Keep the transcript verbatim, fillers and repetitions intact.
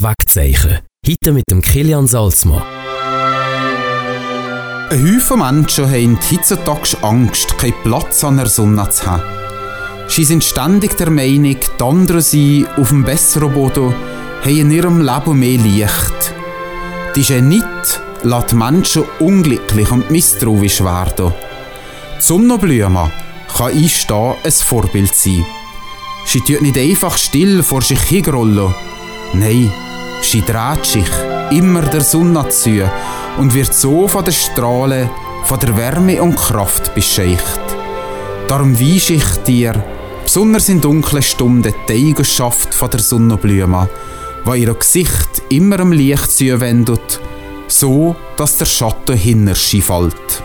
Wegzeichen. Heute mit dem Kilian Salzmann. Ein Haufen Menschen haben heutzutage Angst, keinen Platz an der Sonne zu haben. Sie sind ständig der Meinung, die anderen seien auf dem besseren Boden, haben in ihrem Leben mehr Licht. Diese Neid lässt Menschen unglücklich und misstrauisch werden. Die Sonnenblume kann einstehen ein Vorbild sein. Sie tut nicht einfach still vor sich hinrollen. Nein, sie dreht sich immer der Sonne zu und wird so von den Strahlen, von der Wärme und Kraft beschenkt. Darum weise ich dir, besonders in dunklen Stunden, die Eigenschaft von der Sonnenblume, die ihr Gesicht immer am Licht zuwendet, so dass der Schatten hinter sie fällt.